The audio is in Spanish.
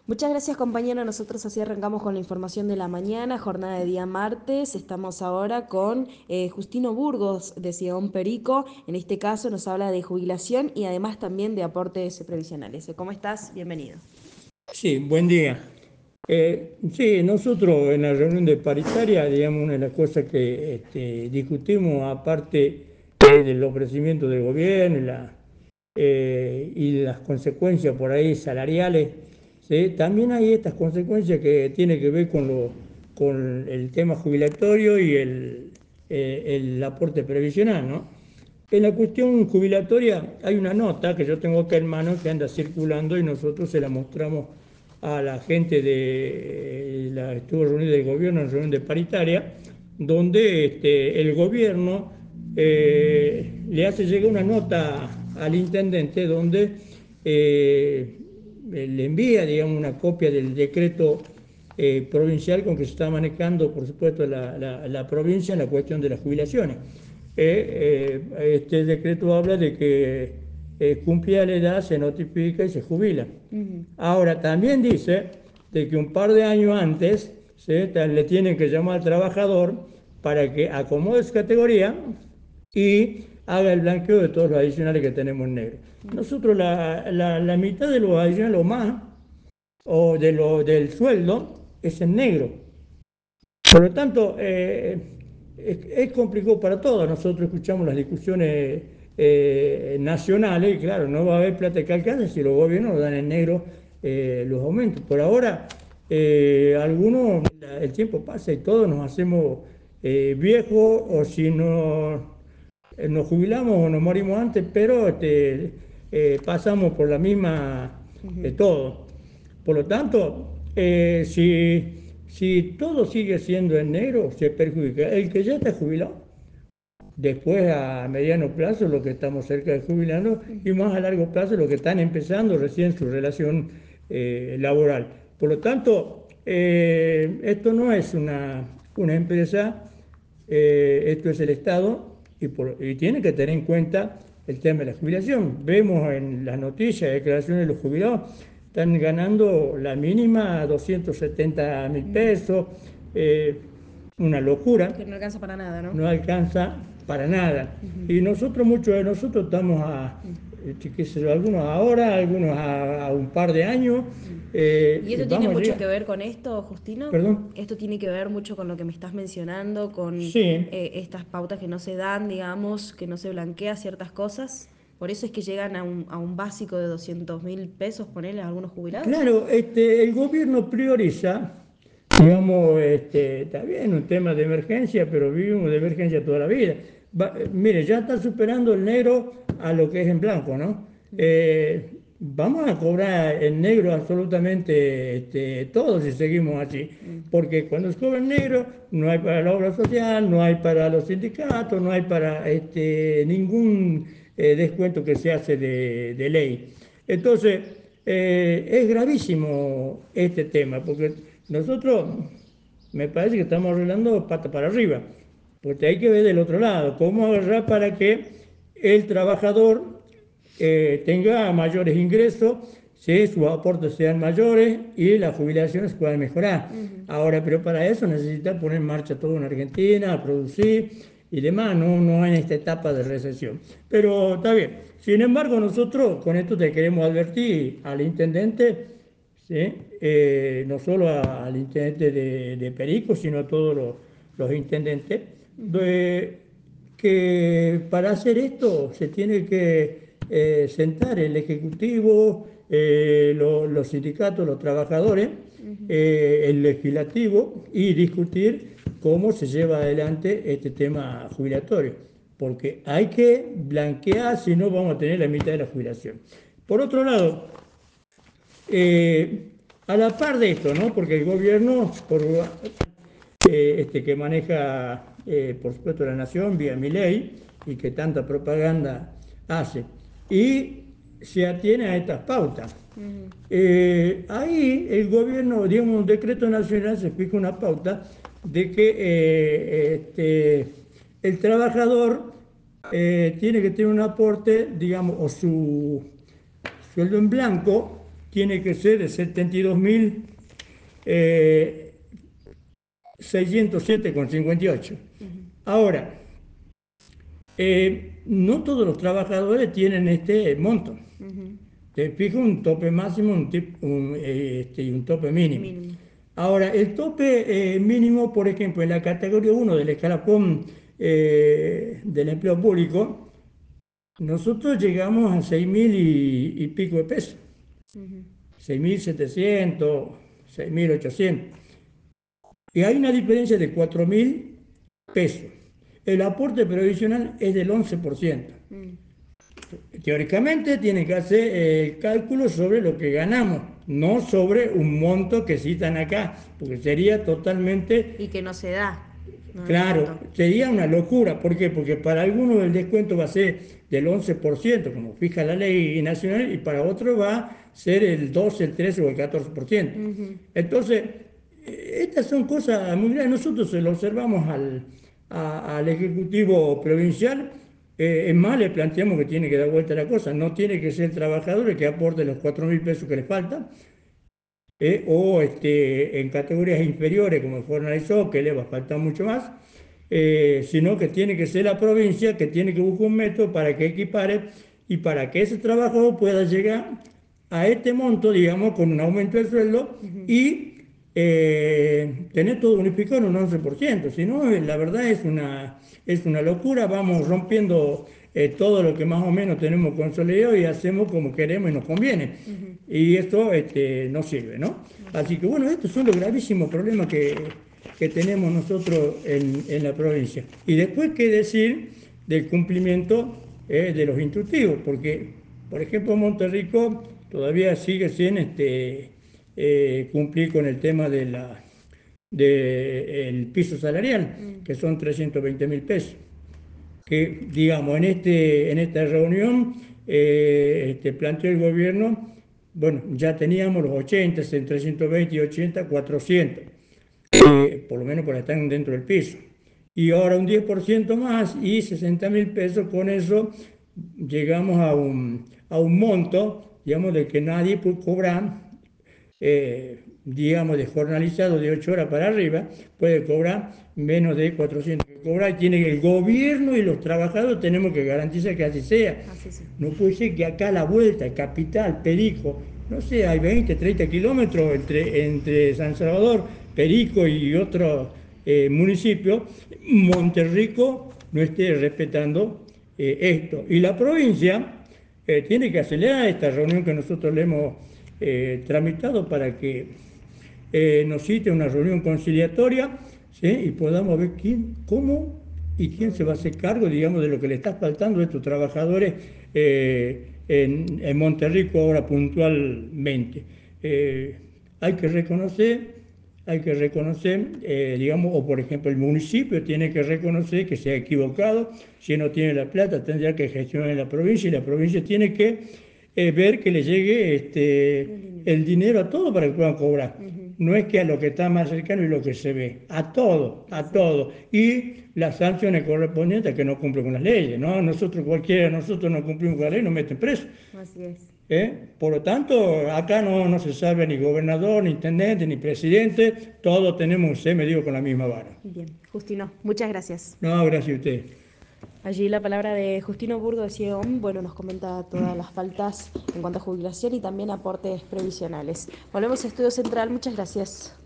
Muchas gracias, compañero. Nosotros así arrancamos con la información de la mañana, jornada de día martes. Estamos ahora con Justino Burgos de Sion Perico. En este caso nos habla de jubilación y además también de aportes previsionales. ¿Cómo estás? Bienvenido. Sí, buen día. Sí, nosotros en la reunión de paritaria, digamos, una de las cosas que discutimos, aparte del ofrecimiento del gobierno y las consecuencias por ahí salariales, ¿sí? También hay estas consecuencias que tienen que ver con el tema jubilatorio y el aporte previsional, ¿no? En la cuestión jubilatoria hay una nota que yo tengo acá en mano que anda circulando y nosotros se la mostramos a la gente estuvo reunida del gobierno en reunión de paritaria, donde el gobierno le hace llegar una nota al intendente donde le envía, digamos, una copia del decreto provincial con que se está manejando, por supuesto, la provincia en la cuestión de las jubilaciones. Este decreto habla de que cumplida la edad se notifica y se jubila. Ujú. Ahora, también dice de que un par de años antes, ¿sí?, le tienen que llamar al trabajador para que acomode su categoría y haga el blanqueo de todos los adicionales que tenemos en negro. Nosotros la mitad de los adicionales o más, o del sueldo, es en negro. Por lo tanto, es complicado para todos. Nosotros escuchamos las discusiones nacionales y claro, no va a haber plata que alcance si los gobiernos dan en negro los aumentos. Por ahora, algunos, el tiempo pasa y todos nos hacemos viejos o si no, nos jubilamos o nos morimos antes, pero pasamos por la misma de todo. Por lo tanto, si todo sigue siendo en negro, se perjudica. El que ya está jubilado, después a mediano plazo, lo que estamos cerca de jubilarnos, y más a largo plazo, los que están empezando recién su relación laboral. Por lo tanto, esto no es una empresa, esto es el Estado y tiene que tener en cuenta el tema de la jubilación. Vemos en las noticias, declaraciones de los jubilados, están ganando la mínima 270.000 pesos, una locura, Que no alcanza para nada, ¿no? no alcanza para nada. Ujú. Y nosotros, muchos de nosotros estamos qué sé yo, algunos ahora, algunos a un par de años, ¿Y esto tiene vamos a mucho que llegar, ver con esto, Justino? perdón, ¿Esto tiene que ver mucho con lo que me estás mencionando, con sí. estas pautas que no se dan, digamos, que no se blanquea ciertas cosas? ¿Por eso es que llegan a un básico de 200.000 pesos, ponerle a algunos jubilados? Claro, el gobierno prioriza, digamos, está bien, un tema de emergencia, pero vivimos de emergencia toda la vida. Mire, ya está superando el negro a lo que es en blanco, ¿no? Vamos a cobrar en negro absolutamente todo si seguimos así, porque cuando se cobra en negro no hay para la obra social, no hay para los sindicatos, no hay para ningún descuento que se hace de ley. Entonces, es gravísimo este tema, porque nosotros me parece que estamos arreglando pata para arriba, porque hay que ver del otro lado, cómo agarrar para que el trabajador tenga mayores ingresos, ¿sí?, sus aportes sean mayores y las jubilaciones puedan mejorar. Ahora, pero para eso necesita poner en marcha todo en Argentina, producir y demás, no en esta etapa de recesión. Pero está bien. Sin embargo, nosotros con esto te queremos advertir al intendente, ¿sí?, no solo al intendente de Perico, sino a todos los intendentes, que para hacer esto se tiene que sentar el Ejecutivo, los sindicatos, los trabajadores, el legislativo y discutir cómo se lleva adelante este tema jubilatorio, porque hay que blanquear, si no vamos a tener la mitad de la jubilación. Por otro lado, a la par de esto, ¿no?, porque el gobierno, que maneja, por supuesto, la nación vía mi ley y que tanta propaganda hace, y se atiene a estas pautas. Ahí el gobierno, digamos, un decreto nacional se fija una pauta de que el trabajador tiene que tener un aporte, digamos, o su sueldo en blanco tiene que ser de 72.607,58. Ahora, no todos los trabajadores tienen este monto. Te fijo un tope máximo y un tope mínimo. Ahora, el tope mínimo, por ejemplo, en la categoría 1 del escalafón del empleo público, nosotros llegamos a 6.000 y pico de pesos. 6.700, 6.800. Y hay una diferencia de 4.000 pesos. El aporte previsional es del 11%. Teóricamente tiene que hacer el cálculo sobre lo que ganamos, no sobre un monto que citan acá, porque sería totalmente... Y que no se da. No, claro, sería una locura. ¿Por qué? Porque para algunos el descuento va a ser del 11%, como fija la ley nacional, y para otros va a ser el 12, el 13 o el 14%. Entonces, estas son cosas muy graves. Nosotros se lo observamos al Ejecutivo Provincial. Es más, le planteamos que tiene que dar vuelta a la cosa. No tiene que ser el trabajador el que aporte los 4.000 pesos que le faltan, o en categorías inferiores, como el jornalizó, que le va a faltar mucho más, sino que tiene que ser la provincia que tiene que buscar un método para que equipare y para que ese trabajador pueda llegar a este monto, digamos, con un aumento del sueldo y tener todo unificado en un 11%. Si no, la verdad es una locura. Vamos rompiendo todo lo que más o menos tenemos consolidado y hacemos como queremos y nos conviene. Y esto no sirve, ¿no? Así que bueno, estos son los gravísimos problemas que tenemos nosotros en la provincia. Y después, ¿qué decir del cumplimiento de los instructivos? Porque, por ejemplo, Monterrico todavía sigue sin cumplir con el tema del piso salarial, que son 320.000 pesos. Que, digamos, en esta reunión planteó el gobierno, bueno, ya teníamos los 80, entre 320 y 80, 400, por lo menos para estar dentro del piso. Y ahora un 10% más y 60.000 pesos, con eso llegamos a un monto, digamos, de que nadie puede cobrar, digamos, de jornalizado de 8 horas para arriba, puede cobrar menos de 400 que cobrar. Tiene el gobierno y los trabajadores tenemos que garantizar que así sea. No puede ser que acá a la vuelta, Capital, Perico, no sé, hay 20, 30 kilómetros entre San Salvador, Perico y otros municipios, Monterrico no esté respetando esto. Y la provincia tiene que acelerar esta reunión que nosotros le hemos tramitado para que nos cite una reunión conciliatoria, ¿sí? Y podamos ver cómo y quién se va a hacer cargo, digamos, de lo que le está faltando a estos trabajadores en Monterrico ahora puntualmente. Hay que reconocer, digamos, o por ejemplo el municipio tiene que reconocer que se ha equivocado. Si no tiene la plata tendrá que gestionar en la provincia, y la provincia tiene que ver que le llegue el dinero a todos para que puedan cobrar. No es que a lo que está más cercano y lo que se ve, a todo. Y las sanciones correspondientes a que no cumple con las leyes, ¿no? Cualquiera de nosotros no cumplimos con la ley, nos meten preso. Así es. Por lo tanto, acá no se sabe ni gobernador, ni intendente, ni presidente, todos tenemos un C medido con la misma vara. Bien, Justino, muchas gracias. No, gracias a usted. Allí la palabra de Justino Burgos de CIEOM, bueno, nos comenta todas las faltas en cuanto a jubilación y también aportes previsionales. Volvemos a Estudio Central, muchas gracias.